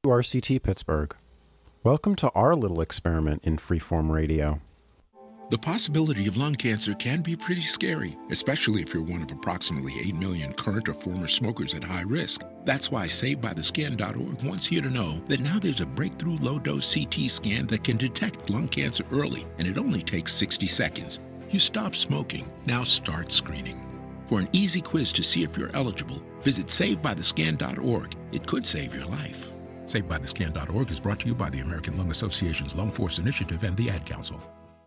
RCT Pittsburgh. Welcome to our little experiment in freeform radio. The possibility of lung cancer can be pretty scary, especially if you're one of approximately 8 million current or former smokers at high risk. That's why SaveByTheScan.org wants you to know that now there's a breakthrough low-dose CT scan that can detect lung cancer early, and it only takes 60 seconds. You stop smoking, now start screening. For an easy quiz to see if you're eligible, visit SaveByTheScan.org. It could save your life. SaveByTheScan.org is brought to you by the American Lung Association's Lung Force Initiative and the Ad Council.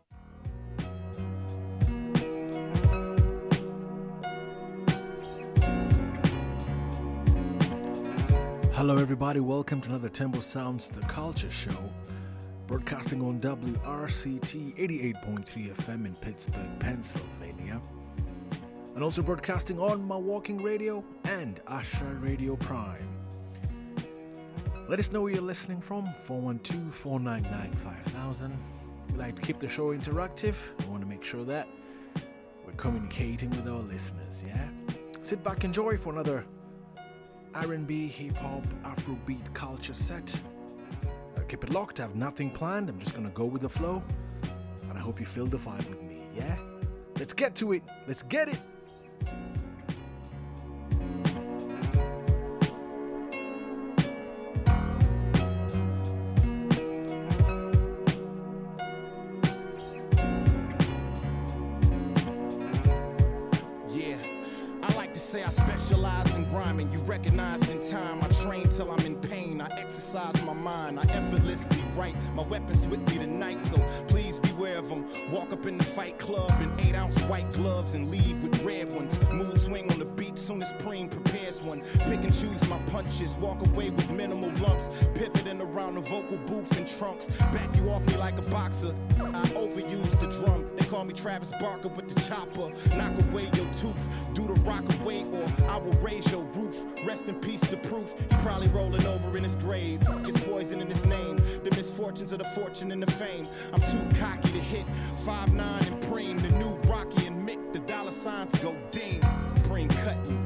Hello everybody, welcome to another Temple Sounds The Culture Show, broadcasting on WRCT 88.3 FM in Pittsburgh, Pennsylvania, and also broadcasting on My Walking Radio and Asha Radio Prime. Let us know where you're listening from, 412-499-5000. We like to keep the show interactive. We want to make sure that we're communicating with our listeners, yeah? Sit back, enjoy for another R&B, hip-hop, Afrobeat culture set. Keep it locked, I have nothing planned, I'm just gonna go with the flow, and I hope you feel the vibe with me, yeah? Let's get to it, let's get it! Say I specialize in rhyming, you recognized in time. I train till I'm in pain, I exercise my mind, I effortlessly write. My weapons with me tonight, so please beware of them. Walk up in the fight club in 8-ounce white gloves and leave with red ones. Mood swing on the beat soon as Preem prepares one. Pick and choose my punches, walk away with minimal lumps. Pivoting around the vocal booth in trunks. Back you off me like a boxer, I overuse the drum. They call me Travis Barker with the chopper. Knock away your tooth, do the rock away, or I will raise your roof. Rest in peace to Proof. He probably rolling over in his grave. It's poison in his name. The misfortunes of the fortune and the fame. I'm too cocky to hit 5'9" and Preem. The new Rocky and Mick. The dollar signs go ding. Preem cutting.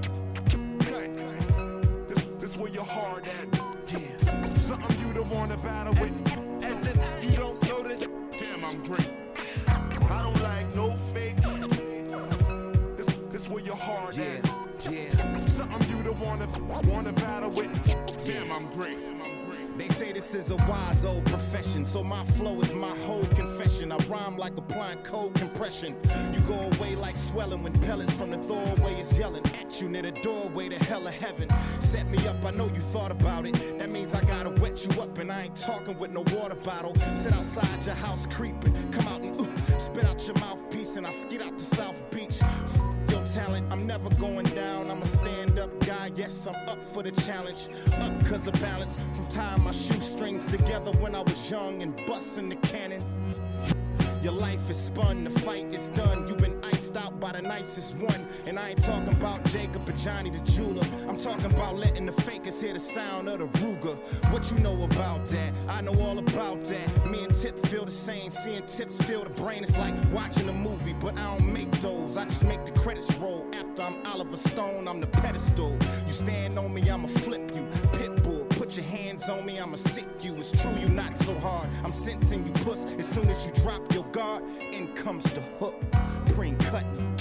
This where your heart at. Yeah. Something you don't wanna battle with. As if you don't know this. Damn, I'm great. I don't like no fake. This where your heart at. Yeah. Something you don't wanna battle with. Damn, I'm great. They say this is a wise old profession, so my flow is my whole confession. I rhyme like applying cold compression. You go away like swelling when pellets from the throwaway is yelling at you near the doorway to hell of heaven. Set me up, I know you thought about it. That means I gotta wet you up, and I ain't talking with no water bottle. Sit outside your house creeping, come out and spit out your mouthpiece, and I skeet out to South Beach. Your talent, I'm never going down. I'm a stand-up guy, yes, I'm up for the challenge. Up cause of balance, from tying my shoestrings together when I was young and busting the cannon. Your life is spun, the fight is done. You've been iced out by the nicest one. And I ain't talking about Jacob and Johnny the jeweler. I'm talking about letting the fakers hear the sound of the Ruger. What you know about that? I know all about that. Me and Tip feel the same. Seeing Tips feel the brain. It's like watching a movie, but I don't make those. I just make the credits roll. After I'm Oliver Stone, I'm the pedestal. You stand on me, I'ma flip you. Pitbull, put your hands on me, I'ma sick you. It's true, you not so hard. I'm sensing you puss. As soon as you drop your guard, in comes the hook. Preem cutting.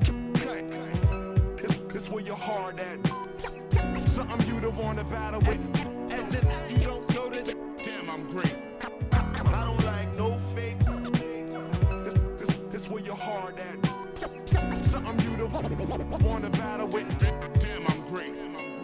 This where your heart at. Something you don't wanna battle with. As if you don't know this. Damn, I'm great. I don't like no fake. This where your heart at. Something you don't wanna battle with. Damn, I'm great.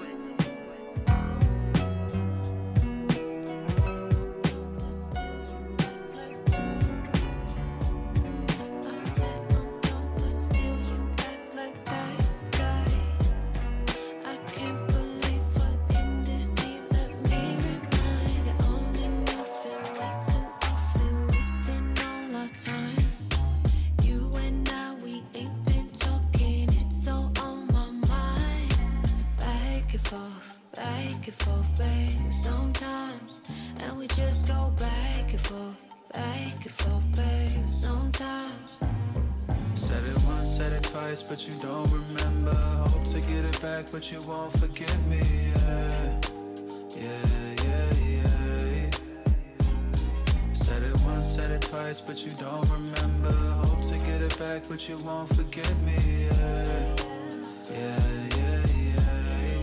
But you don't remember. Hope to get it back, but you won't forgive me. Yeah, yeah, yeah, yeah. said it twice, but you don't remember. Hope to get it back, but you won't forget me. Yeah, yeah, yeah, yeah.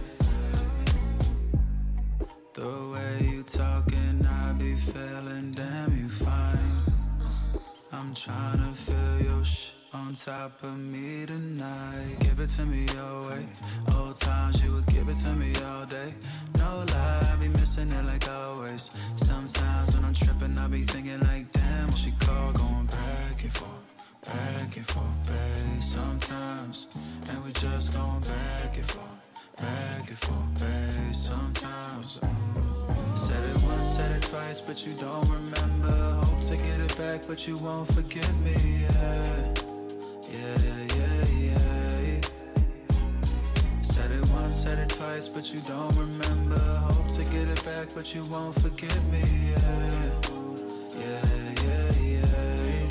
The way you talking, I be feeling damn you fine. I'm tryna feel your shit on top of me tonight. Give it to me your way. Old times you would give it to me all day. No lie, I be missing it like always. Sometimes when I'm tripping, I be thinking like, damn, what she call, going back and forth, babe. Sometimes, and we just going back and forth, babe. Sometimes. Said it once, said it twice, but you don't remember. Hope to get it back, but you won't forget me. Yeah, yeah, yeah, yeah. Said it once, said it twice, but you don't remember. Hope to get it back, but you won't forget me. Yeah, yeah, yeah, yeah.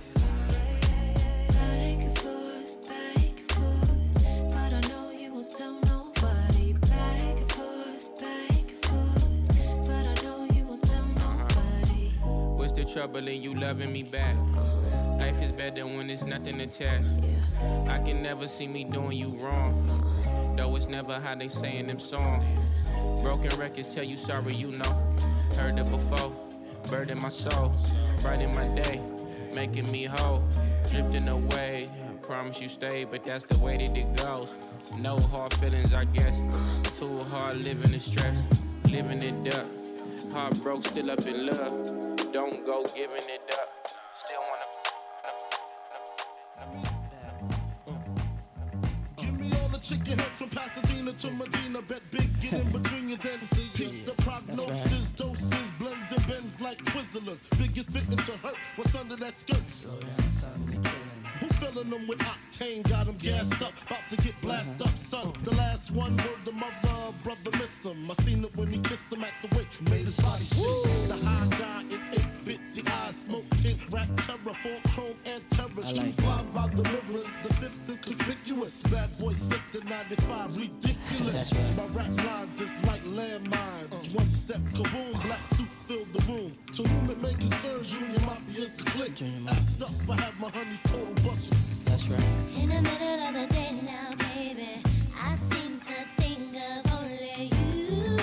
Back and forth, but I know you won't tell nobody. Back and forth, but I know you won't tell nobody. What's the trouble in you loving me back? Life is better when there's nothing attached. I can never see me doing you wrong, though it's never how they say in them songs. Broken records tell you sorry, you know. Heard it before, bird in my soul, bright in my day, making me whole. Drifting away, I promise you stay, but that's the way that it goes. No hard feelings, I guess. Too hard living the stress, living it up. Heart broke, still up in love. Don't go giving it up. Still wanna. Give me all the chicken heads from Pasadena to Medina. Bet big, get in between you, then see ya. The prognosis, doses, blends and bends like Twizzlers. Biggest fitting to hurt what's under that skirt. Who filling them with octane? Got them gassed up, about to get blasted up, son. The last one word the mother, brother miss him. I seen it when he kissed him at the wake, made his body shake. The high guy in 850 eyes, smoke tint, rap terror, full chrome and terror. Street five by the rivers, the fifth is conspicuous. Bad boy slipped in 95, ridiculous. My rap lines is like landmines. One step, kaboom, black suits fill the room. To whom it may concern, Junior Mafia's the click. Act up, I have my honey's total bustin'. That's right. In the middle of the day now, baby, I seem to think of only you.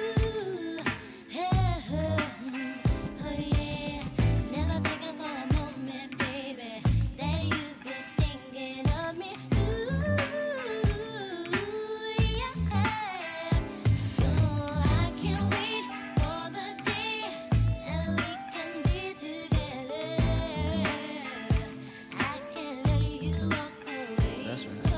Oh yeah, never thinking for a moment, baby, that you've been thinking of me too. Yeah. So I can't wait for the day that we can be together. I can't let you walk away. That's right.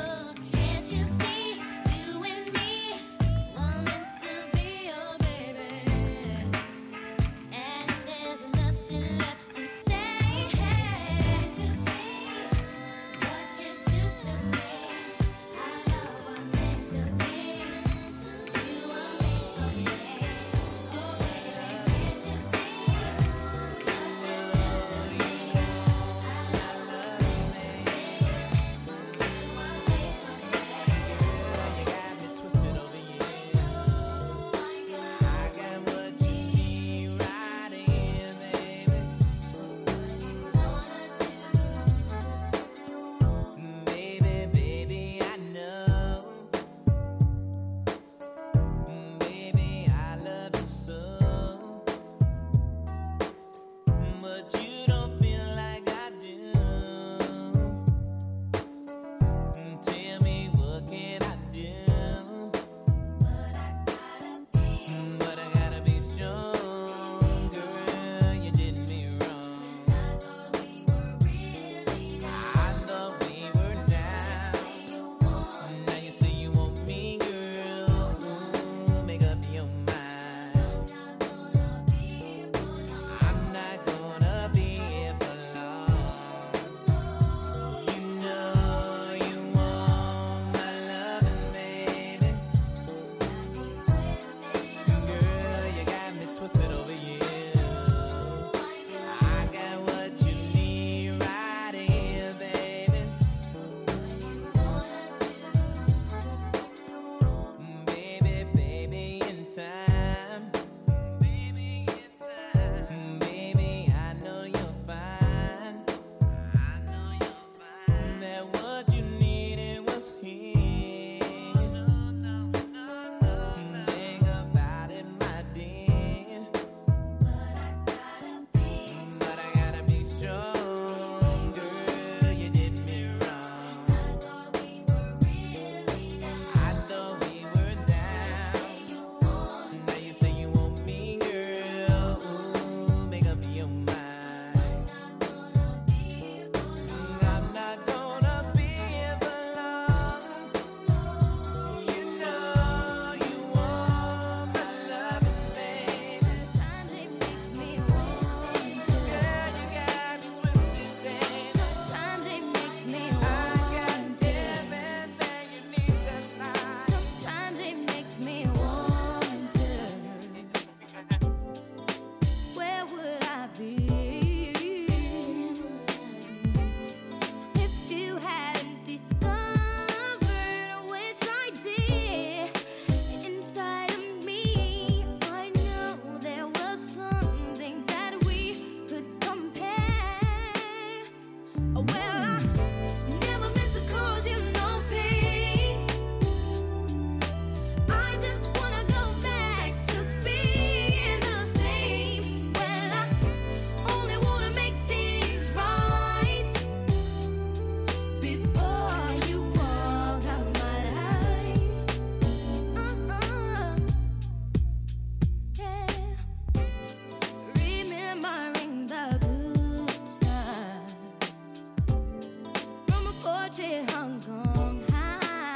Sochi, Hong Kong high.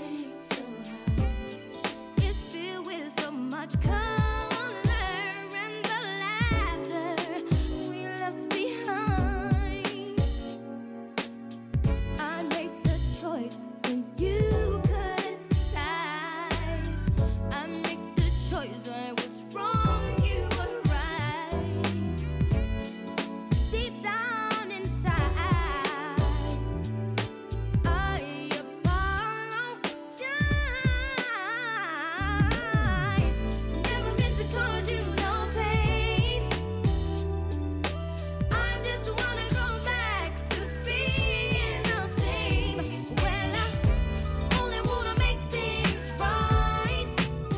It's filled with so much color and the laughter we left behind. I make the choice when you couldn't decide. I make the choice, I was wrong, you were right. Deep down inside, I apologize. Never meant to cause you no pain. I just wanna go back to being the same. Well, I only wanna make things right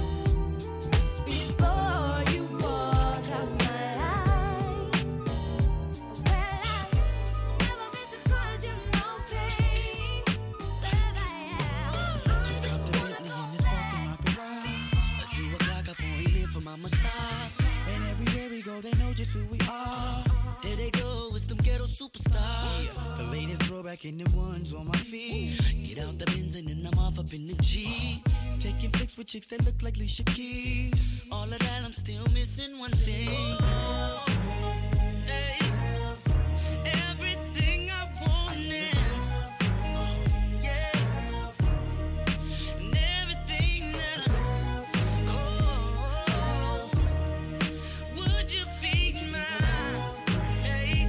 before you walk out my life. Well, I never meant to cause you no pain, baby. Just got the Bentley and it's parked in my garage. At 2 o'clock I pull him in for my massage. And everywhere we go, they know just who we are. There they go, it's them ghetto superstars. The latest throwback and the ones on my feet. Get out the Benz and then I'm off up in the G. Taking flicks with chicks that look like Alicia Keys. All of that, I'm still missing one thing. Hey. Everything I wanted. Yeah. And everything that I call. Would you be mine? Hey.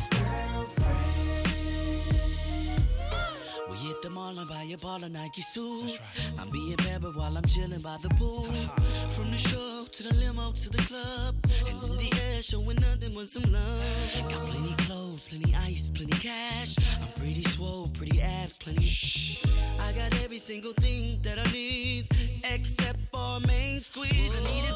We hit the mall and buy a ball of Nike suit. I'm being bad, but while I'm chilling by the pool. From the show to the limo to the club. Hands in the air, showing nothing but some love. Got plenty clothes, plenty ice, plenty cash. I'm pretty swole, pretty abs, plenty. I got every single thing that I need, except for a main squeeze. I need it.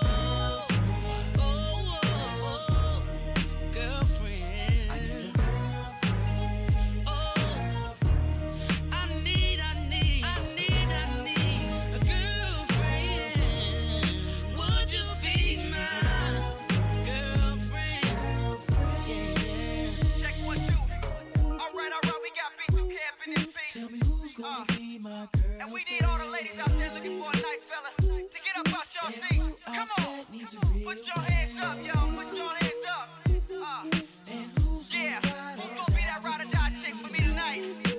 Girlfriend. I need a girlfriend. Oh, I need a girlfriend. Would you be my girlfriend? Yeah. Check 1, 2. Alright, we got B2 Camp in this beat. Tell me who's gonna be my girl. And we need all the ladies out there looking for a nice fella to get up out your seat. Come on. Put your hands up, y'all. Put your hands up. Yeah. Who's gonna be that ride or die chick for me tonight?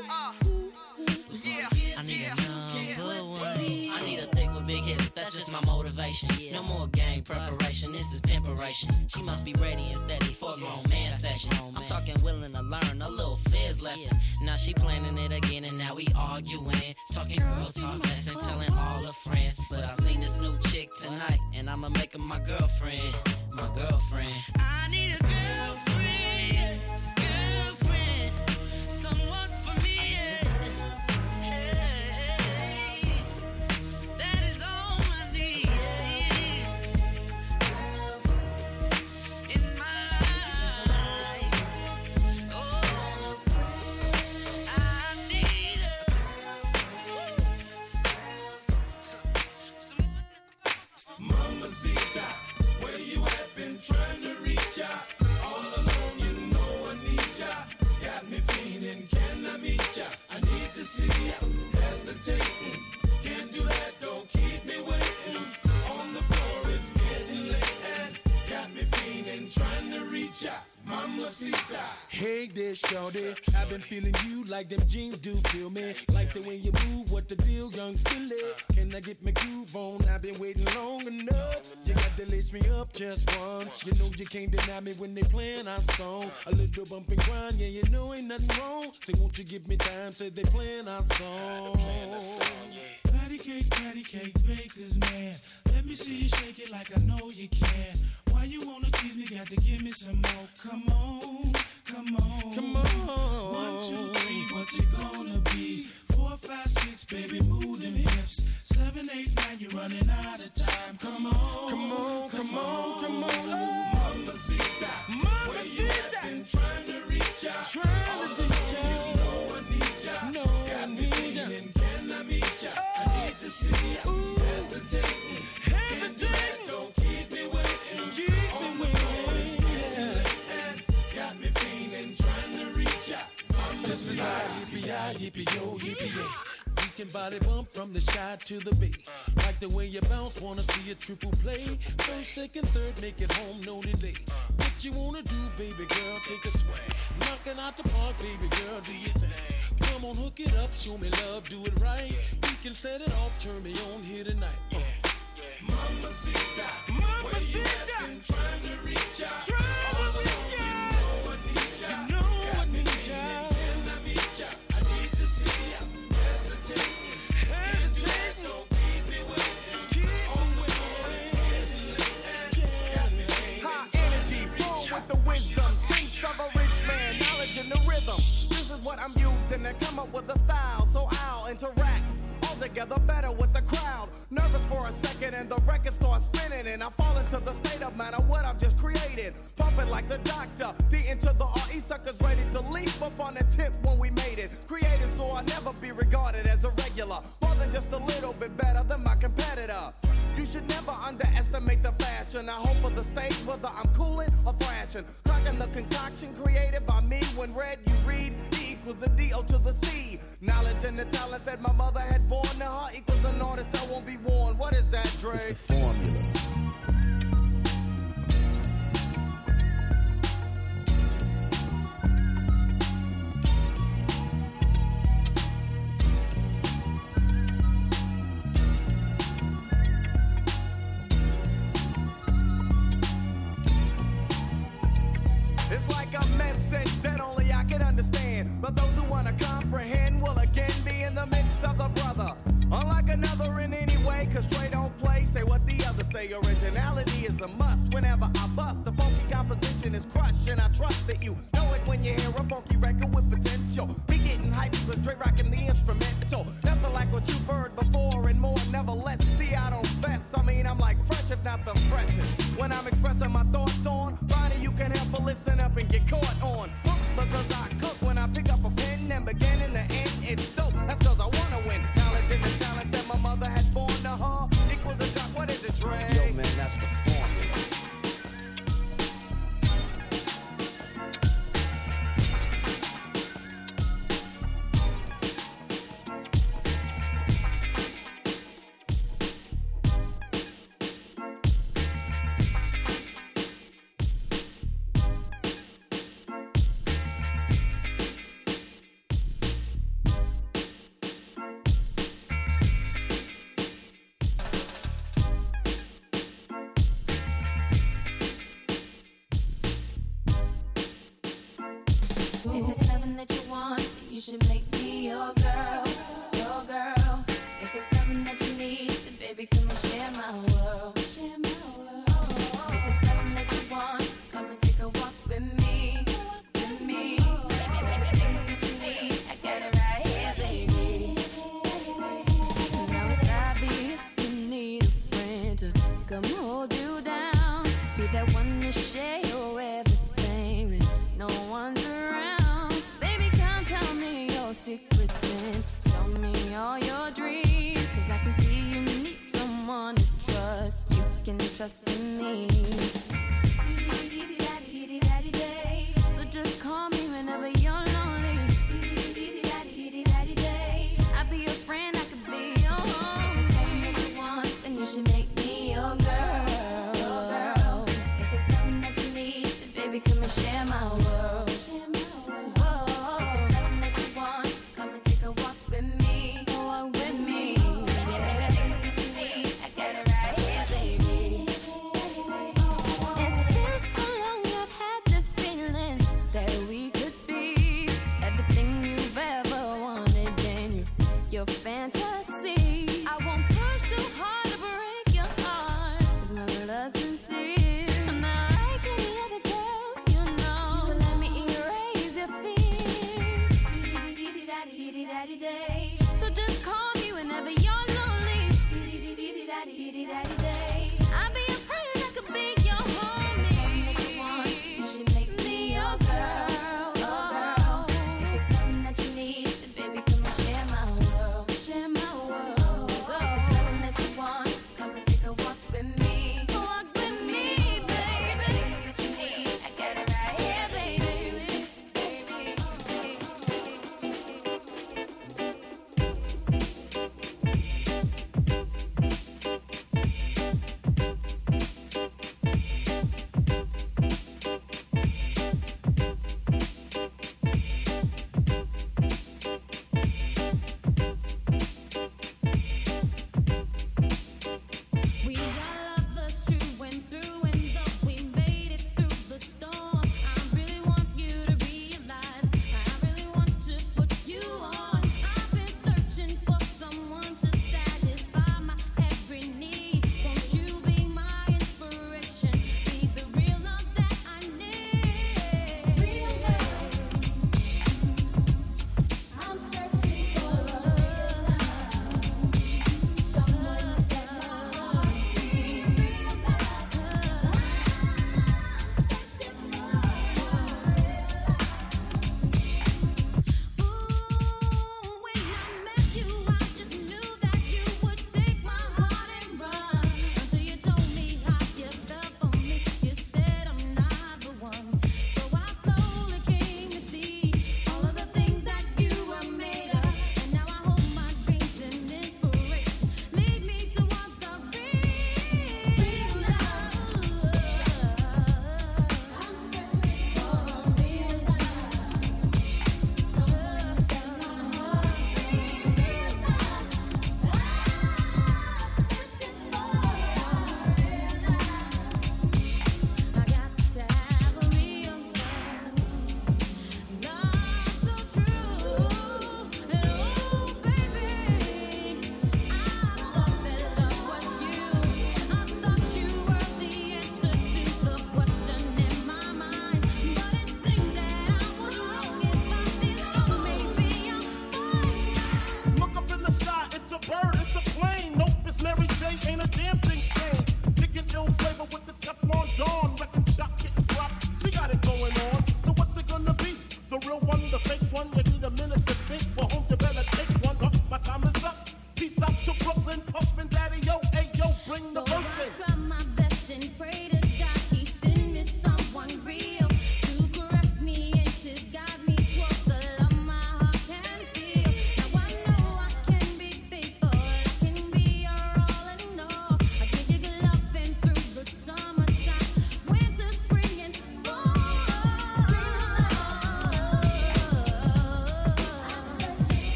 Yeah. I need a number one. I need a thick with big hips, that's just my motivation. No more game preparation, this is pimperation. She must be ready and steady for a grown man session. I'm talking willing to learn a little fizz lesson. Now she planning it again and now we arguing. Talking girl talk lesson, telling all her friends. But I seen this new chick tonight and I'ma make her my girlfriend. My girlfriend. I need a girlfriend. Girlfriend. Someone for me. That is all I need in my life. Oh, I need Mamacita, where you at? Been trying to reach ya. All alone, you know I need ya. Got me feeling, can I meet ya? I need to see ya. Hesitating, can't do that, don't keep me waiting. On the floor, it's getting late and got me feeling, trying to reach ya. Mamacita. Hey there, shawty, I've been feeling you like them jeans do feel me. Like the way you move, what the deal, young Philly? Can I get my groove on? I've been waiting long enough. You got to lace me up just once. You know you can't deny me when they playing our song. A little bump and grind, yeah, you know ain't nothing wrong. Say, won't you give me time? Say they playing our song. Patty cake, bake this man. Let me see you shake it like I know you can. Why you wanna tease me? Got to give me some more. Come on, come on, come on. 1, 2, 3, what you gonna be? 4, 5, 6, baby, move them hips. 7, 8, 9, you're running out of time. Come on, come on, come on, come on. Mamacita, where you at? Been trying to reach ya. Trying to reach ya. You know I need ya. No, got me feeling, can I meet ya? I need to see ya. Hesitating, can't do that, don't keep me waiting. On the floor, it's getting late and got me feeling, trying to reach ya. This is how you be out. yippee-yo, yippee-yay. We can body bump from the shy to the bay. Like the way you bounce, wanna see a triple play. First, second, third, make it home, no delay. What you wanna do, baby girl, take a swing. Knocking out the park, baby girl, do your thing. Come on, hook it up, show me love, do it right. We can set it off, turn me on here tonight. Mamacita, where you at? Been trying to reach out. All alone, you know I need ya. You know I need ya. Can I meet ya? I need to see ya. Hesitating, don't keep me waiting. On the floor, it's getting late. Got me waiting. High energy, full with the wisdom. Taste of a rich man, knowledge in the rhythm. This is what I'm using to come up with a style, so I'll interact together better with the crowd. Nervous for a second and the record starts spinning and I fall into the state of matter what I've just created. Pumping like the doctor, D into the RE suckers ready to leap up on the tip when we made it. Created so I'll never be regarded as a regular, more than just a little bit better than my competitor. You should never underestimate the fashion. I hope for the stage whether I'm cooling or thrashing. Cracking the concoction created by me. When read you read, E equals a D-O to the C. Knowledge and the talent that my mother had born to her equals an artist I won't be worn. What is that, Dre? It's the formula. It's like a message that only I can understand. But those who wanna comprehend will again be in the midst of the brother. Unlike another in any way, cause Trey don't play. Say what the others say, originality is a must. Whenever I bust, the funky composition is crushed. And I trust that you know it when you hear a funky record with potential. Be getting hype because Dre rocking the instrumental. Nothing like what you've heard before and more, never less. See, I don't fess, I mean I'm like fresh if not the freshest. When I'm expressing my thoughts on Ronnie, you can help but listen up and get caught on. Because I cook when I pick up a pen and begin in the end, it's dope. That's cause I wanna win. Knowledge and the talent that my mother had born to her equals a dot. What is it, Dre? Yo, man, that's the formula. If it's something that you want, you should make me your girl, your girl. If it's something that you need, then baby, come and share my world, share my world. If it's something that you want, come and take a walk with me, with me. If it's everything that you need, I got it right here, baby. Now it's obvious you need a friend to come hold you down, be that one to share your everything when no one's around. Secrets and tell me all your dreams, cause I can see you need someone to trust. You can trust in me. So just call me whenever you're lonely. I'll be your friend, I could be your homie. If it's something that you want, then you should make me your girl. If it's something that you need, then baby, come and share my world. Fantasy. I won't push too hard to break your heart, cause my love's sincere. I'm not like any other girl, you know. So let me erase your fears. So just call me whenever you're lonely. I'll be your friend, I could be your homie. You should make me your girl, your girl. If it's something that you need, then baby, come and share my world. Share my world. If it's something that you want, come and take a walk with me. Walk with me, baby. Everything that you need, I got it right here, baby.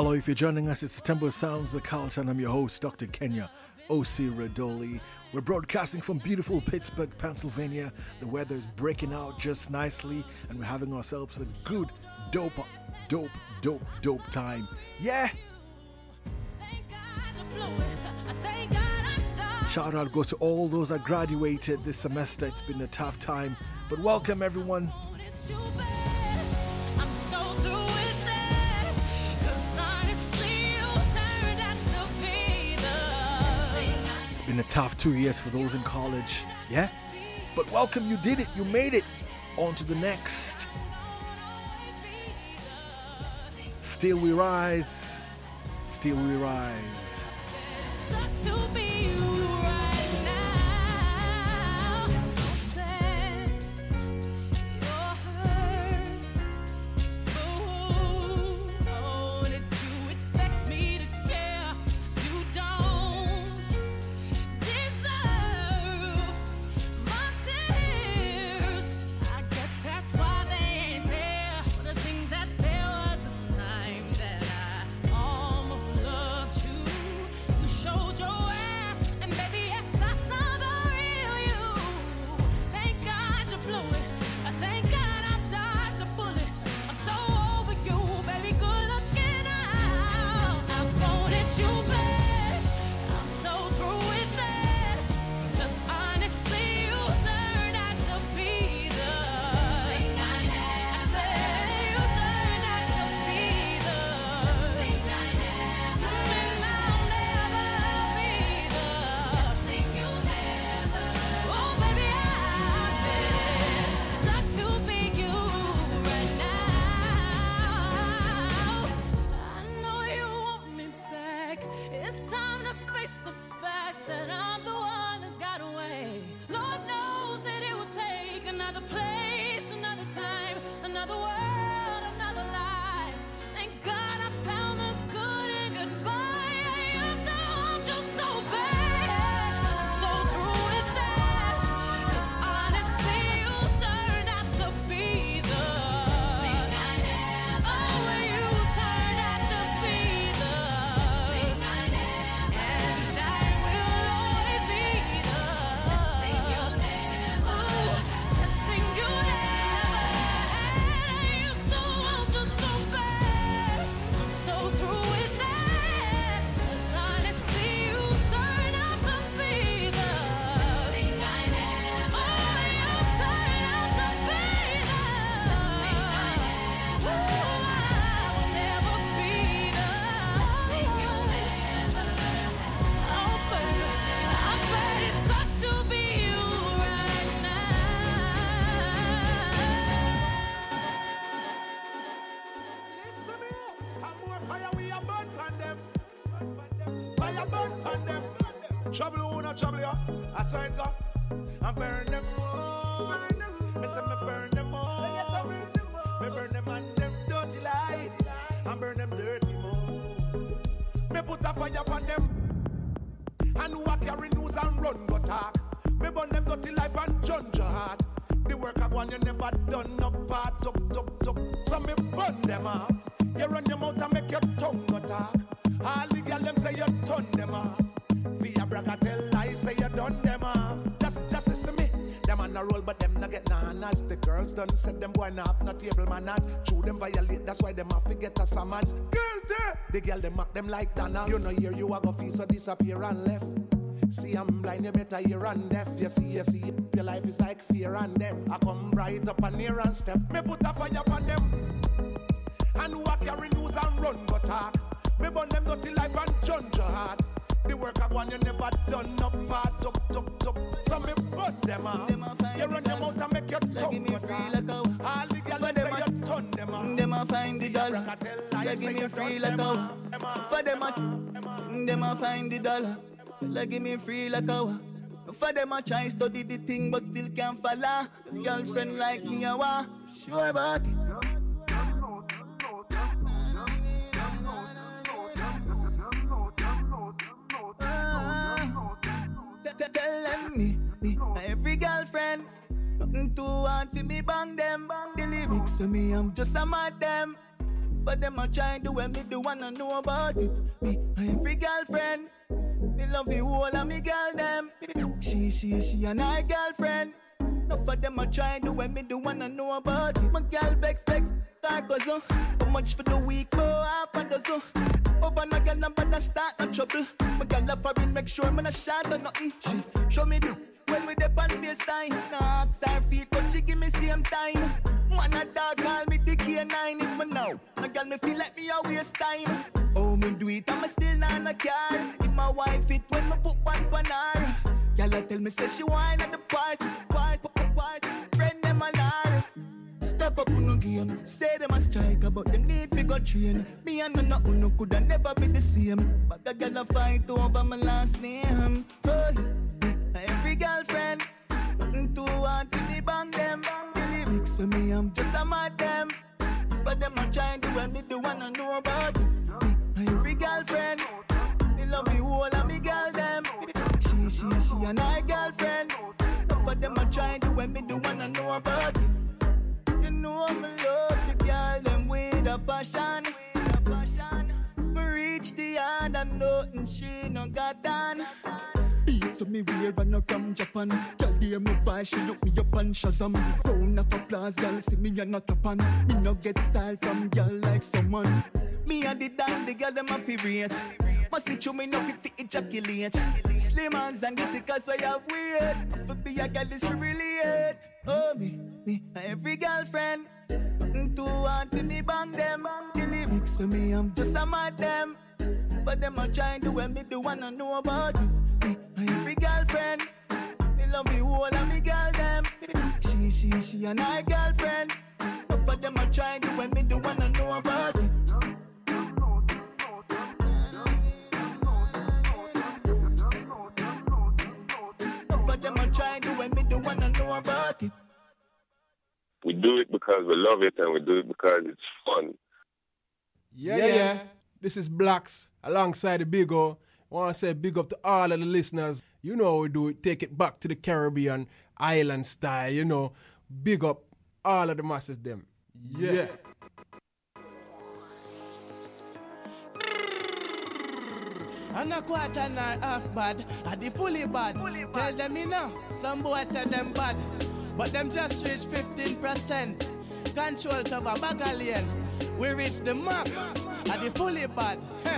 Hello, if you're joining us, it's Temple Sounds, the Carlton. I'm your host, Dr. Kenya O.C. Radoli. We're broadcasting from beautiful Pittsburgh, Pennsylvania. The weather is breaking out just nicely, and we're having ourselves a good, dope time. Yeah! Shout out goes to all those that graduated this semester. It's been a tough time, but welcome everyone. It's been a tough 2 years for those in college, yeah? But welcome, you did it, you made it. On to the next. Still we rise, still we rise. I saw it go. I burn them all. Me say me burn them all. Me burn them and them dirty life. I burn them dirty moves. Me put a fire on them. And who a carry news and run go talk. Me burn them dirty life and judge your heart. The work I want you never done no part. Tuck. So me burn them off. You run your mouth and make your tongue go talk. All the girls them say you turn them off. Via bragga tell lies, say you done them off. Just listen me. Them on the roll, but them not get nanas. The girls done set them boy off, not table manners. Chew them violate, that's why them have to get a summons. Guilty! The girl them mock them like Donald. You know here you a go feel so disappear and left. See I'm blind, you better hear and deaf. You see, your life is like fear and death. I come right up and near and step. Me put a fire on them. And who a carry news and run go talk. Me burn them dirty life and judge your heart. The work I want you never done no part. Tuck. So me burn them off. You run them out and make your tongue go talk. All the girls say you turn them off. Them a find the dollar. Like give me free like a. For them a find the dollar. Like give me free like a. For them a try study the thing but still can't follow. Girlfriend like me a wa. Sure about it. Telling me, every girlfriend, nothing too hard for me bang them. The lyrics for me, I'm just a mad them. For them I try and do what me do wanna know about it. Me, every girlfriend. Me love you all of me girl them. She and her girlfriend. No for them I try and do what me do wanna know about it. My girl vex, car goes on. How much for the week, oh, half and dozen. Over no girl number that start no trouble. My girl love for make sure me not shot or nothing. She show me the when we dep on FaceTime. Knocks her feet but she give me same time. Man a dog call me the K9 if me know. My girl me feel like me a waste time. Oh me do it I'm still not in a car. In my wife it when me put one on her. Girl tell me say she whine at the part. Friend them and her. Step up on no game. Say them a strike but them need to go train. Me and no uno coulda never be the same. But the girl a fight over my last name. Oh, every girlfriend nothing too hard for me bang them. The lyrics for me I'm just a mad them. But them a try and do what me do wanna know about it. Me, every girlfriend me love you all of me girl them. She and her girlfriend. For them I try and do what me do wanna know about it. You know me love the girl them with a passion. Me reach the end and nothing she no got done. So me wear and her from Japan. Girl hear me voice, she look me up on Shazam. Round of applause, girl see me and not up on. Me no get style from girl like someone. Me and the dance, the girl them a favorite. Must see you me no fit to ejaculate. Slim hands and get the cause where you weird. For be a girl is really it. Oh me, every girlfriend. Nothing too hard for me bang them. The lyrics for me I'm just a mad them. For them I try and do what me do wanna know about it. Me, every girlfriend. Me love you all of me girl them. She and her girlfriend. For them I try and do what me do wanna know about it. For them I try and do what me do wanna know about it. We do it because we love it and we do it because it's fun. Yeah. This is Blacks alongside the Big O. I want to say big up to all of the listeners. You know how we do it. Take it back to the Caribbean island style, you know. Big up all of the masses them. Yeah. And a quarter nor half bad, and the fully bad. Tell them you know, some boys say them bad, but them just reach 15%. Control over Bagalian, we reach the max, and the fully bad.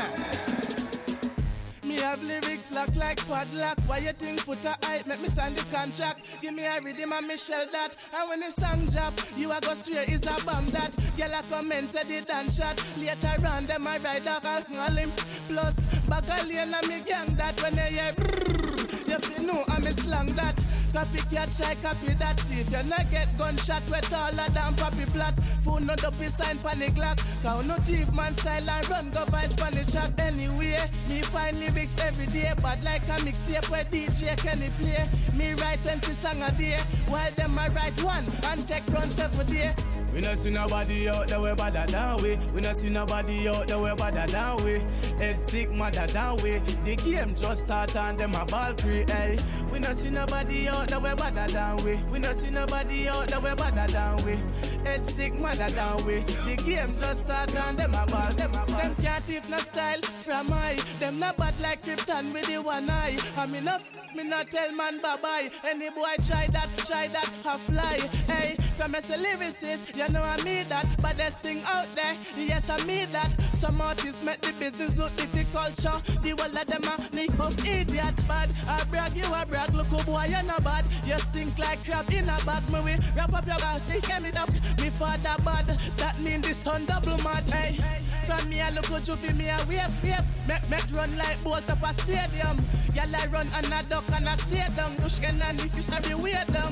Me have lyrics locked like padlock. Why you think foot a hype make me sign the contract? Give me a rhythm and me shell that. And when the song drop, you a go straight is a bomb that. Girl a come and say the dance shot. Later on them I ride a alcohol. Plus Bagalian and me gang that. When they hear brrrr, you feel know I'm a slang that. Copycat try copy that. See if you not get gunshot with all of them poppy plot. Phone no dopey sign panic lock. Cause no thief man style and run go vice panic trap. Anyway, me find lyrics every day. But like a mixtape where DJ Kenny play. Me write 20 songs a day. While them I write one and take runs every day. We not see nobody out there way better than we. We not see nobody out there way better than we. Head sick mother than we. The game just start and them a ball free. Hey. We not see nobody out there way better than we. We not see nobody out there way better than we. Head sick mother than we. The game just start and them a ball. Them can't if no style from I. Them not bad like Krypton with the one eye. I mean me not tell man bye bye. Any boy try that, a fly. Hey, from as a lyricist, you know I mean that. Baddest thing out there, yes I mean that. Some artists make the business look difficult, sure. The whole of them are nick of idiot bad. I brag, you a brag, look who boy, you're not bad. You stink like crab in a bag, me we wrap up your bag, they came it up. Me father bad, that mean this ton double mad, hey. From me I look at you, me a wave. Make run like boat up a stadium. Y'all I run and a duck and a stay down. Dushken and the fish be weird down.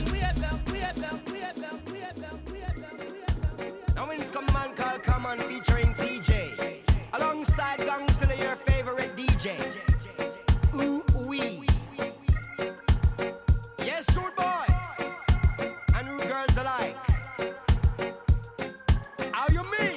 Now when it's come man called Common featuring PJ alongside Gangster, your favorite DJ. Ooh wee. Yes, rude boy. And rude girls alike. How you mean?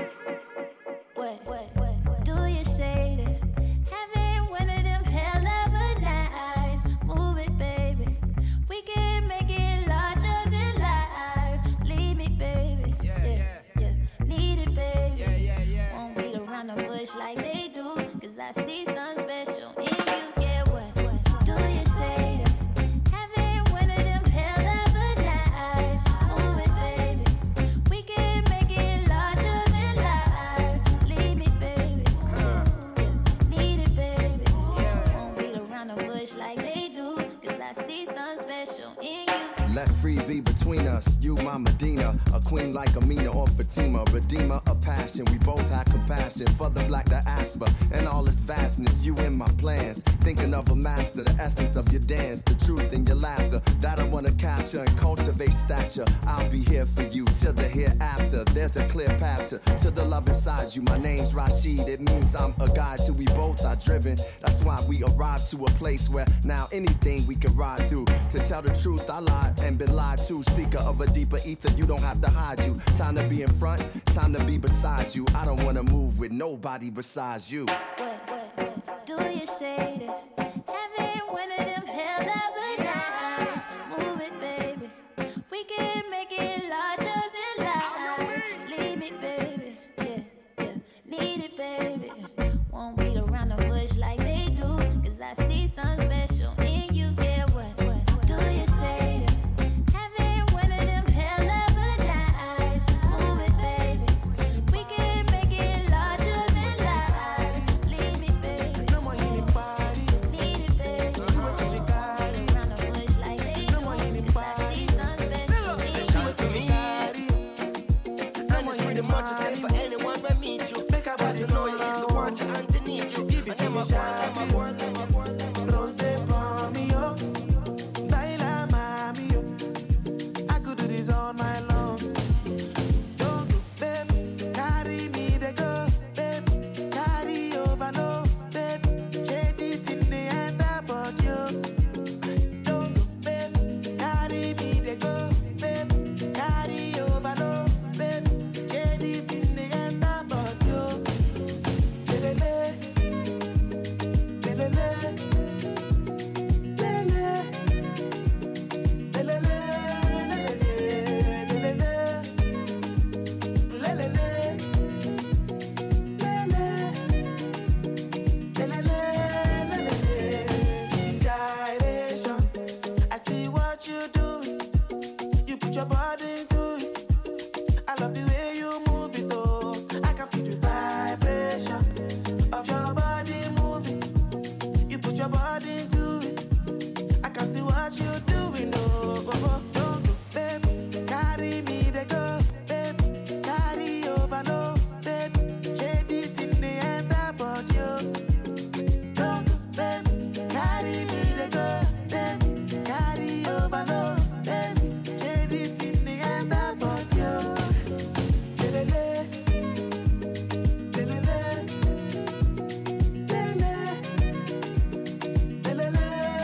What do you say that having one of them hell of a nights? Move it, baby. We can make it larger than life. Leave me, baby. Yeah. Need it, baby. I see something special in you. Yeah, what do you say to having one of them hell of a nights? Move it, baby. We can make it larger than life. Leave me, baby. Need it, baby. Won't beat around the bush like they do, 'cause I see something special in you. Let free be between us, you my Medina, a queen like Amina or Fatima, redeemer of passion. We both have compassion for the black diaspora and all its vastness. You in my plans, thinking of a master, the essence of your dance, the truth in your laughter that I wanna capture and cultivate stature. I'll be here for you till the hereafter. There's a clear path to the love inside you. My name's Rashid, it means I'm a guide to we both are driven. That's why we arrived to a place where now anything we can ride through. To tell the truth, I lied and been lied to. Seeker of a deeper ether, you don't have to hide you. Time to be in front, time to be beside you. I don't wanna move with nobody besides you. What do you say to having one of them hell of a nights? Move it, baby. We can make it larger than life. Leave me, baby. Yeah. Need it, baby. Won't beat around the bush like they do, 'cause I see something special in you. Yeah, what do you say to having one of them hell of a nights? Move it, baby. We can make it larger than life. Leave me, baby. No more anybody. Need it, baby. Do what you got. Beat around the bush like they do, 'cause I see something special in you. Do what you got. And it's pretty much the same for anyone we meet you. Make a body know it is the want you and to need you. Give it to me, Rose for me, yo. Baila, mami, yo. I could do this all night long. Don't go, baby. Carry me, they go, baby. Carry over, no, baby. Shade it in the end about you. Don't go, baby. Carry me, they go, baby. Carry over, no, baby. Shade it in the end about you. Lelele, lelele, lelele, lelele, lelele, gyration. I see what you do. You put your body into it. I love the way you move it, oh. I can feel the vibration of your body moving. You put your body into it. I can see what you're doing, oh. Don't go, baby. Carry me, they go, baby. Carry over, no, baby. Shade it in the end about you. Don't go, baby. Carry me, they go, baby. Carry over, no, baby. Shade it in the end about you. Lelele, lelele, lelele, lelele,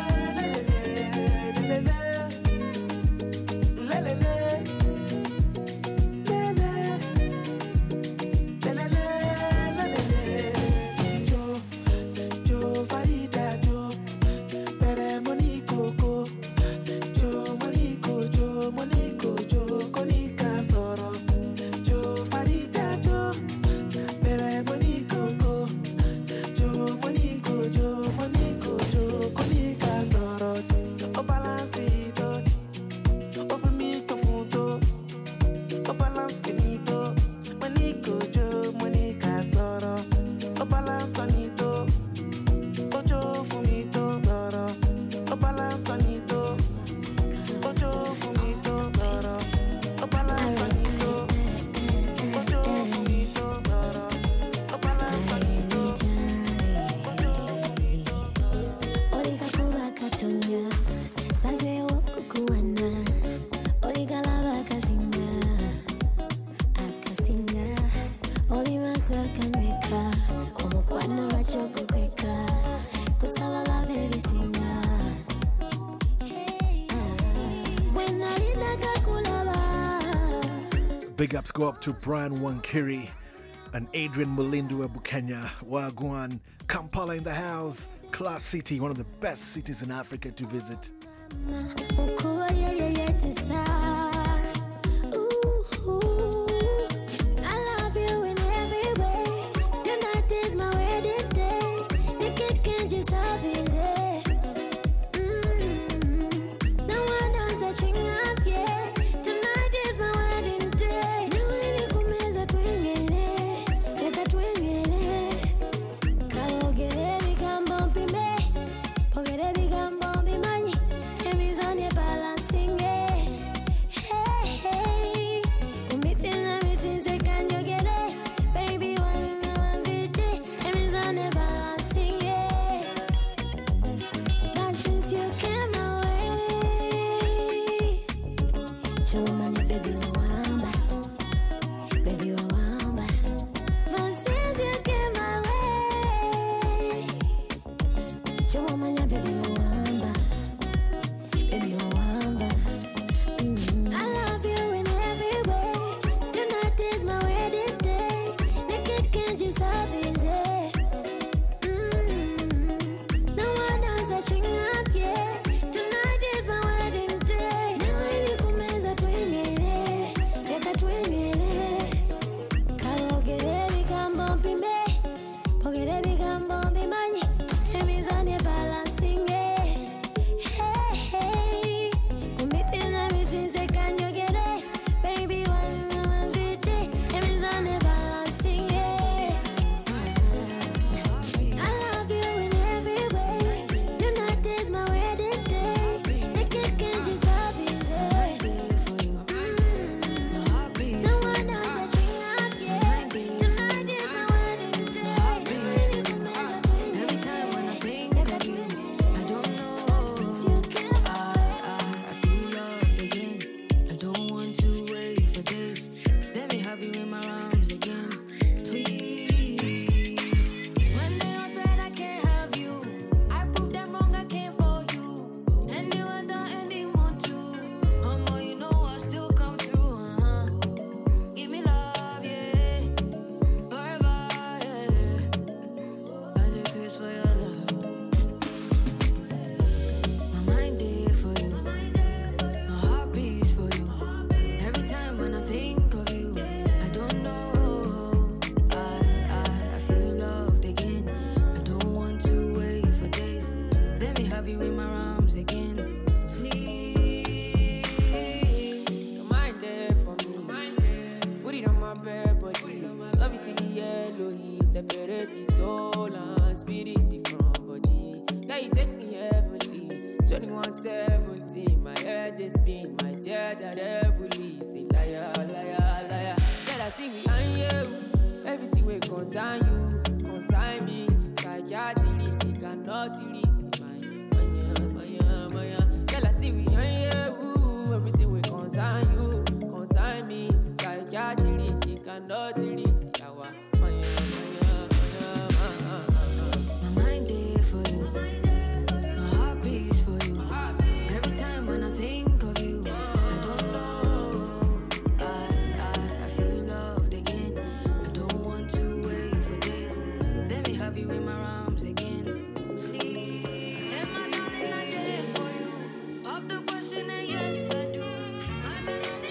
Big ups go up to Brian Wankiri and Adrian Mulindo Bukenya, Wagwan, Kampala in the house, Class City, one of the best cities in Africa to visit. I love you in every way. Tonight is my wedding day. Kanya baby wamba, baby wamba. I love you in every way. Tonight is my wedding day. Naked can't you service it? No one else touching up yet. Tonight is my wedding day. Now I look umeza twingere, leka twingere. Kalogere bigambo mpime, pogere bigambo mbimanyi. Emizane balancing hey hey. Kumisi na misinse kanyogere, baby wana manziche. Emizane balancing I love you in every way. Tonight is my wedding day. Naked can't you service it? No one else touching up yet. Tonight is my wedding day. Every time when I think of you, I don't know. I feel loved again. I don't want to wait for days. Let me have you in my arms again, please. When they all said I can't have you, I proved them wrong, I came for you. And you were done and they want to. Mama, you know I still come through. Give me love, yeah. Forever, yeah. I just curse for your love. My mind there for you. My heart beats for you. Every time when I think of you, I don't know. I feel loved again. I don't want to wait for days. Let me have you in my arms again, please. Your mind there for me. Put it on my bed, body. Love it till the Elohim. Separate the soul and spirit from body. Now you take me heavenly. 21:17. My head is spin. My dead that heavily. Say liar, liar, liar. Let us see me and you. Everything will concern you. Consign me. Psychiatry. Cannot delete my. Tell us see we and you. Everything will concern you. Consign me. Psychiatry. Cannot delete our. My mind there for you. My heart beats for you. Every time when I think of you, I don't know. I feel loved again. I don't want to wait for days. Let me have you in my arms again, please. Am I darling, I did for you. Off the question and yes I do. I'm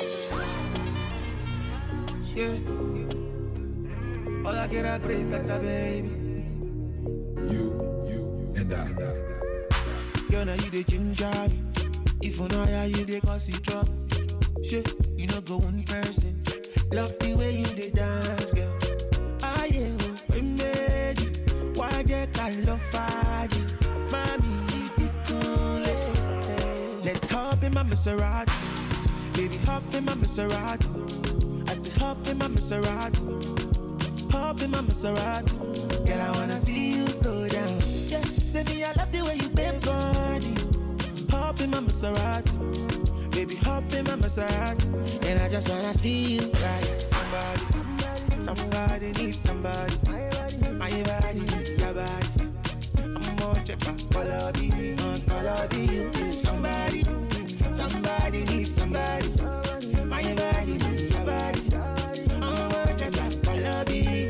Yeah. All I get a break at the baby. You, and I. Girl, now you the ginger me. If you know how you the cause it drop. Shit, you know go one person. Love the way you the dance, girl. I am we made you. Why you can't love fire? Mommy, you be cool. Let's hop in my Maserati. Baby, hop in my Maserati. I say hop in my Maserati. Hop in my Maserati. Girl, I wanna see you go down. Yeah, say me I love the way you bend body. Hop in my Maserati. Baby, hop in my Maserati. And I just wanna see you ride. Somebody needs somebody. My body needs your body. I'm more check out color be you. Somebody needs somebody. My body needs your body. I'm more check out color be you.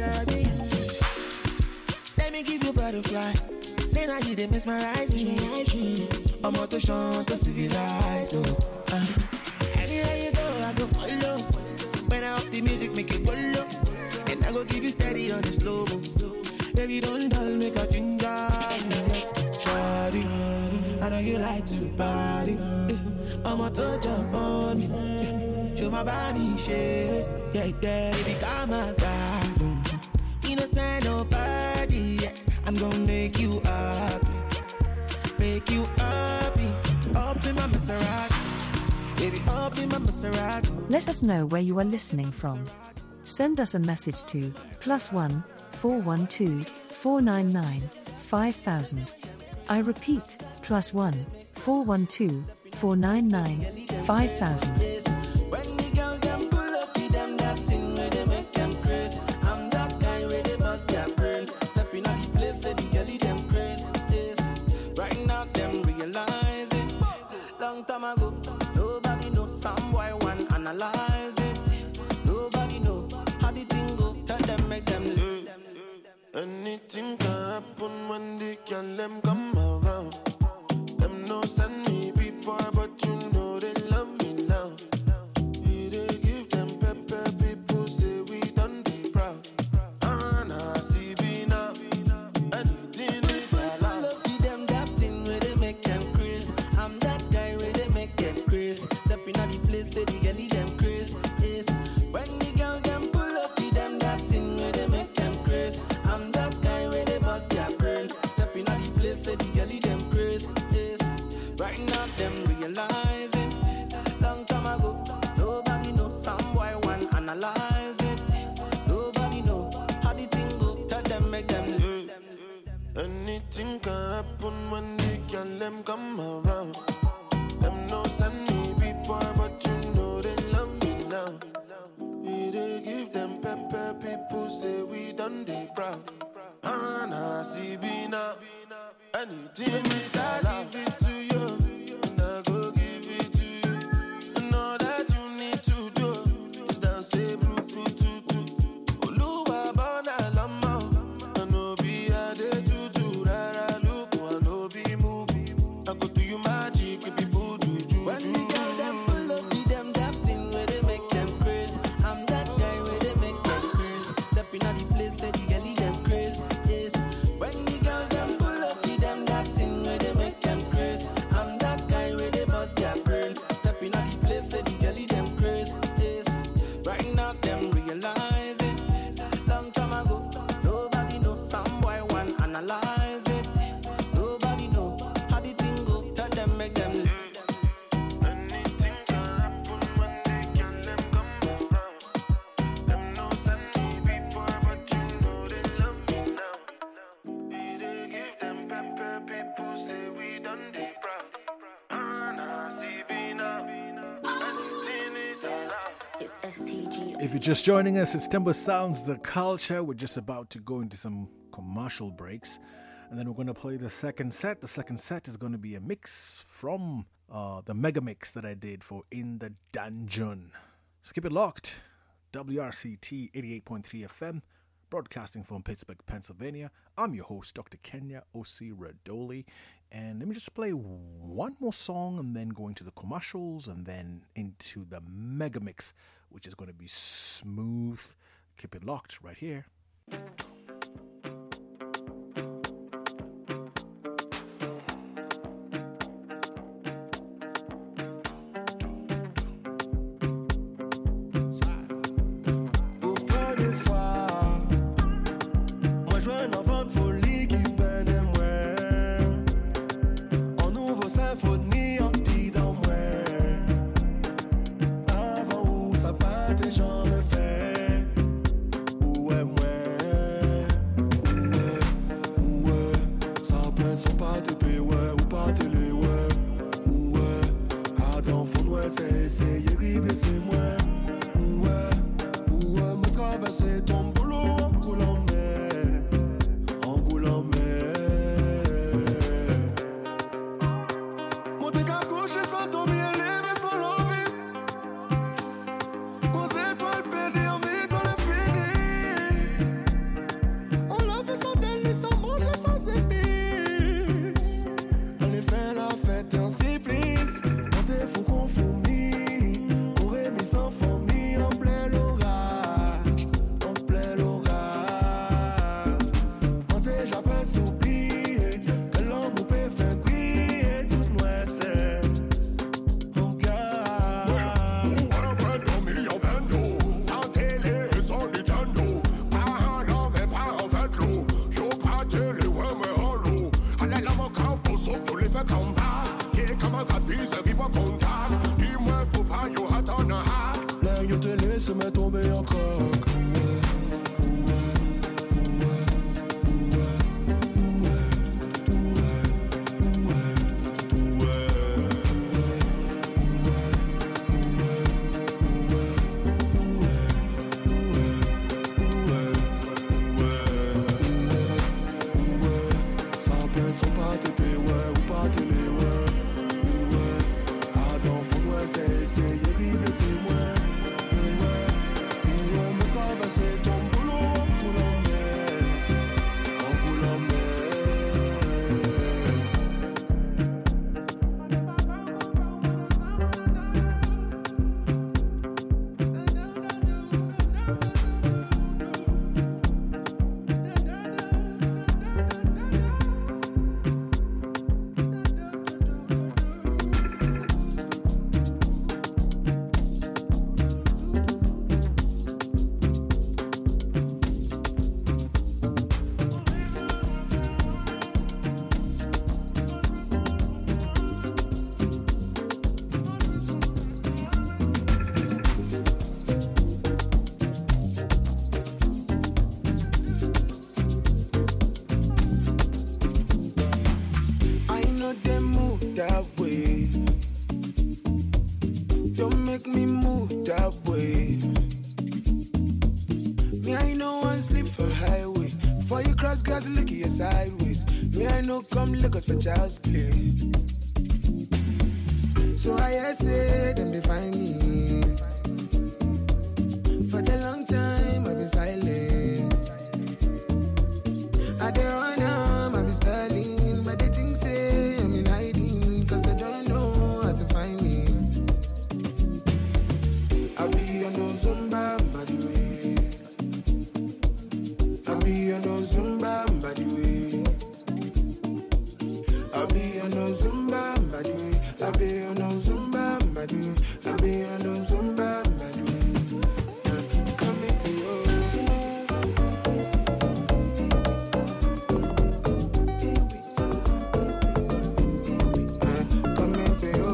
Let me give you butterfly. Say now you they mesmerize me. I'm out to show to civilize. Anywhere you go, I go follow. When I up the music, make it go low. And I go give you steady on the slow mo. Baby, don't dull, make a ginger. Shawty, I know you like to party. I'm out to jump on me. Show my body, shake it. Yeah, baby, come on, God. Innocent, nobody. Yeah. I'm gonna make you happy. Make you happy. Up in my Maserati. Baby, up in my Maserati. Let us know where you are listening from. Send us a message to +1 412 499 5000. I repeat, +1 412 499 5000. When the girl them pull up with them, that thing where they make them crazy. I'm that guy where they bust their brain. Stepping on the place, say the girl them crazy. Long time ago, nobody know. Some boy one analyze it. Nobody know how the thing go. Tell them, make them live. Anything can happen when they can them come around. Them no send me before, but you know they love me now. We they give them pepper, people say we done be proud. And I see me now. Anything is allowed. Look at them that thing where they make them crazy. I'm that guy where they make them crazy. Step in the place, say the girl them crazy. Is when the girl them pull up with them that thing where they make them crazy. I'm that guy where they bust their brain. Step in the place, say the girl them crazy. Is right now them realizing. Long time ago, nobody know. Some boy one analyze it. Nobody know how the thing go. Tell them, make them live. Anything can happen when they can them come around. Them no send me before, but you know they love me now. We they give them pepper, people say we done they proud. And I see me now. Anything is I give it to you, and I go give it to you. And all that you need to do is dance a bruku tutu. Oluwa bona lama, and no be a day tutu. Rara look, and no be move. I go do you magic, it be voodoo juju. When the girl them pull up with them that thing where they make them crazy. I'm that guy where they make them crazy. Step in the place, say the girl them crazy. Is when the girl them pull up with them that thing where they make them crazy. I'm that guy where they bust their brain. Step in the place, say the girl them crazy. Is right now them realizing. Long time ago, nobody know. Some boy one analyze it. Nobody know how the thing go. Tell them, make them live. Anything can happen when they can them come around. Them no send me before, but you know they love me now. We they give them pepper, people say we done they proud. And I see me now. Anything is allowed. It's STG. If you're just joining us, it's Timber Sounds The Culture. We're just about to go into some commercial breaks, and then we're going to play the second set. The second set is going to be a mix from the mega mix that I did for In the Dungeon. So keep it locked. WRCT 88.3 FM, broadcasting from Pittsburgh, Pennsylvania. I'm your host, Dr. Kenya O.C. Radoli. And let me just play one more song and then go into the commercials and then into the mega mix, which is going to be smooth. Keep it locked right here. Pour première fois, moi je veux un enfant de folie qui peine et moi. En nouveau symphonie en petit dans moi. Avant où ça bat tes jambes me fait. Où est moi? Où est? Ça plaît son pas te payer ouais ou pas te les ouais. Où est? Adam fond ouais c'est essayer rider c'est moi. Où est me traverser ton boulot en coulant mer. En coulant mer. Monter qu'à coucher sans dormir, lever sans l'envie. Quand c'est toi le pédé, on vit dans le fini. On l'a fait sans délit, sans manger, sans épices. On les fait la fête en supplice. On te fout qu'on fourmille. On remis sans famille en plein l'orage. En plein l'orage. On t'est jamais oublié que l'homme peut faire briller toute moi c'est. On garde. Sans télé, sans Nintendo. Pas en l'envers, pas en fait l'eau. J'en pas télé, ouais, mais en l'eau. Allez, là, mon camp, pour sauver tous les faits combat. Qui est comme un rapide, c'est qui va contact. Dis-moi, faut pas, yo, attends un hack. Là, yo, te laisse me tomber en croque. Ça plaît son pas te payer ouais ou pas te les ouais. laisser hériter, c'est moi. Me traverser ton boulot en coulant mer, en coulant mer. For child's play. So I say them define me. For the long time I've been silent. I dey run I've been styling, but they think say I'm in hiding, cause they don't know how to find me. I'll be on no Zumba by the way. I'll be on no Zumba by the way. I'll be on no Zumba, Badui. I'll be on no Zumba, Badui. I'll be on no Zumba, Badui. Coming to you. Coming to you.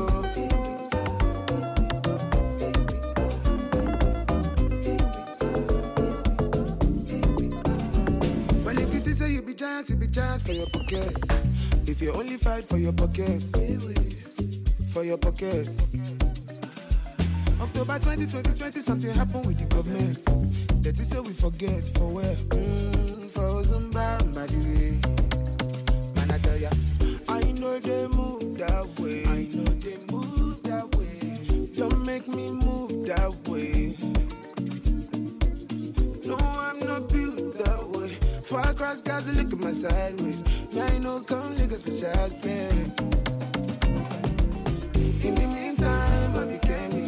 Well, if you say you be giant for your pockets. If you only fight for your pockets, for your pockets. October 2020, something happened with the government. That is say we forget for where? For Zumba, by the way. Man, I tell ya, I know they move that way. I know they move that way. Don't make me move that way. No, I'm not built that way. Far across Gaza, look at my sideways. I know come niggas for child's play. In the meantime, I became me.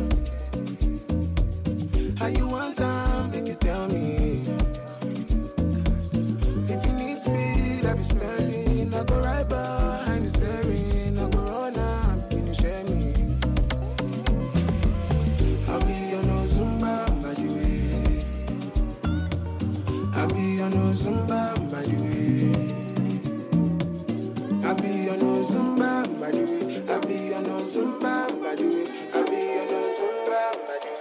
How you want time, make you tell me. If you need speed, I be sterling. I go right behind the steering. I go run up, can you share me? I'll be on no Zumba, by the way. I'll be on no Zumba, by the way. I be on no Zumba, by the way. I be on no Zumba, by the way. I be on no Zumba, by the way.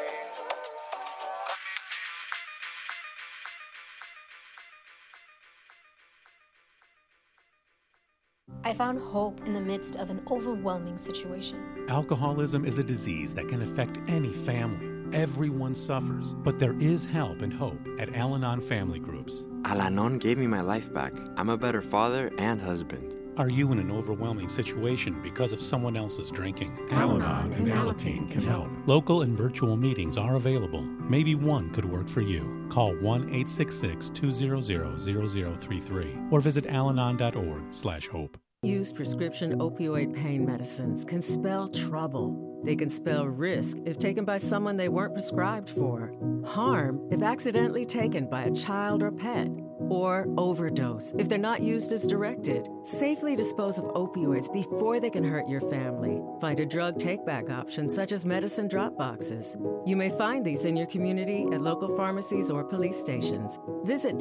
I found hope in the midst of an overwhelming situation. Alcoholism is a disease that can affect any family. Everyone suffers, but there is help and hope at Al-Anon Family Groups. Al-Anon gave me my life back. I'm a better father and husband. Are you in an overwhelming situation because of someone else's drinking? Al-Anon and Alateen can help. Local and virtual meetings are available. Maybe one could work for you. Call 1-866-200-0033 or visit alanon.org/hope. Used prescription opioid pain medicines can spell trouble. They can spell risk if taken by someone they weren't prescribed for, harm if accidentally taken by a child or pet, or overdose if they're not used as directed. Safely dispose of opioids before they can hurt your family. Find a drug take-back option such as medicine drop boxes. You may find these in your community at local pharmacies or police stations. Visit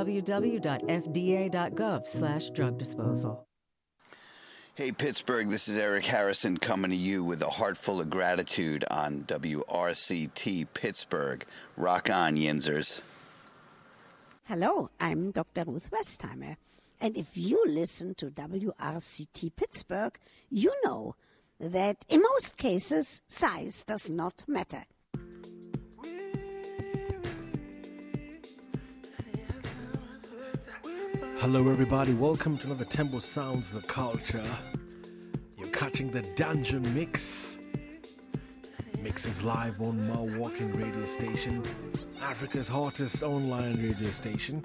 www.fda.gov/drug disposal. Hey Pittsburgh, this is Eric Harrison coming to you with a heart full of gratitude on WRCT Pittsburgh. Rock on, Yinzers. Hello, I'm Dr. Ruth Westheimer. And if you listen to WRCT Pittsburgh, you know that in most cases, size does not matter. Hello everybody, welcome to another Tempo Sounds The Culture. You're catching the Dungeon Mix. Mixes live on Milwaukee radio station, Africa's hottest online radio station.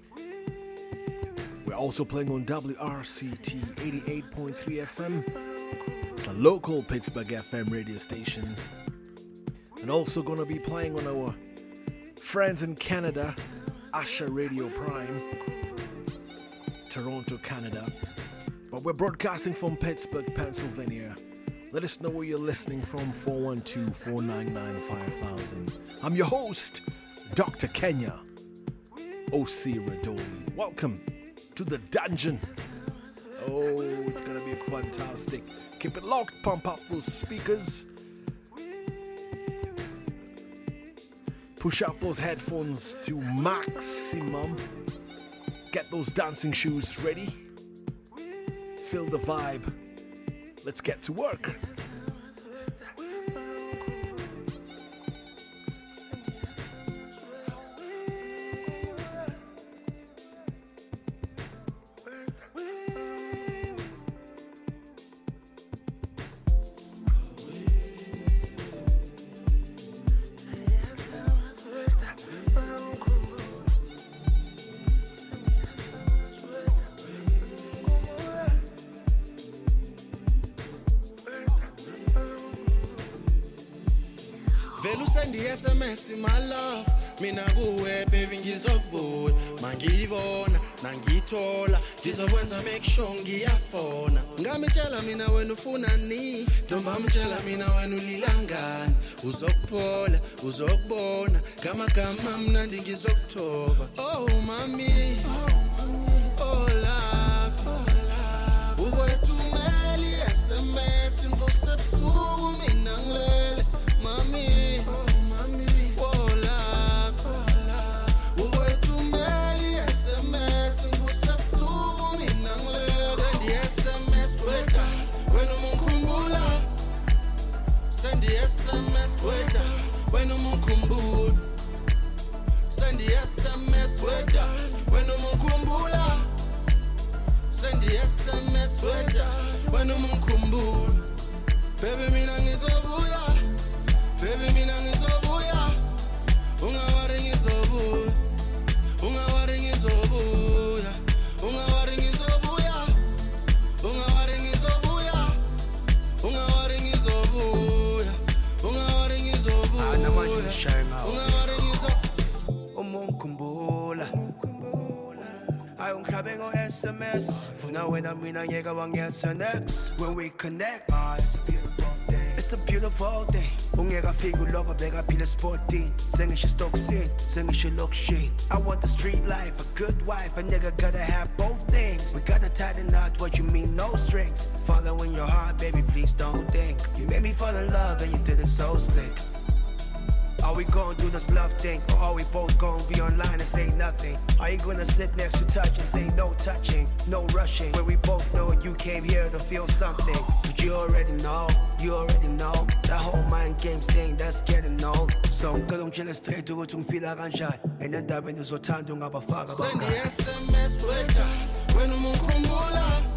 We're also playing on WRCT 88.3 FM. It's a local Pittsburgh FM radio station. And also going to be playing on our friends in Canada, Asha Radio Prime, Toronto, Canada. But we're broadcasting from Pittsburgh, Pennsylvania. Let us know where you're listening from, 412-499-5000. I'm your host, Dr. Kenya O.C. Radoli. Welcome to the dungeon. Oh, it's going to be fantastic. Keep it locked, pump up those speakers. Push up those headphones to maximum. Get those dancing shoes ready. Feel the vibe. Let's get to work. SMS my love mina kuwe baby ngizokubuya mangiyibona nangithola ngizokwenza make sure ngiyafona ngamitshela mina wena ufuna ni ndomba mtshela mina wena ulilangani uzokuphola uzokubona kamagama mnandi ngizokuthoba oh mami oh love ukwethumeli SMS ngosebsuku mina ngilele mami when umukhumbula sendi SMS weda when umukhumbula sendi SMS weda when umukhumbula baby mina ngizobuya baby mina ngizobuya ungawari ngizobuya ungawari ngizobuya ungawari ngizobuya ungawari ngizobuya ungawari ngizobuya ungawari ngizobuya namanje shayima ungawari ngizobuya umukhumbula I ungihlabe ngo SMS funa wena mina ngeke wangiyetha next when we connect it's a beautiful day ungeka fika ulova beka phila sporting sengisho stocksin sengisho lokshin I want the street life a good wife a nigga gotta have both things we gotta tighten out what you mean no strings following your heart baby please don't think you made me fall in love and you did it so slick. Are we gonna do this love thing? Or are we both gonna be online and say nothing? Are you gonna sit next to touch and say no touching, no rushing? Where we both know you came here to feel something. But you already know that whole mind games thing that's getting old. So I'm gonna chill straight to it feel like I'm shot. And then that when there's a time to have a fuck about. Send the SMS wake up when umukhumbula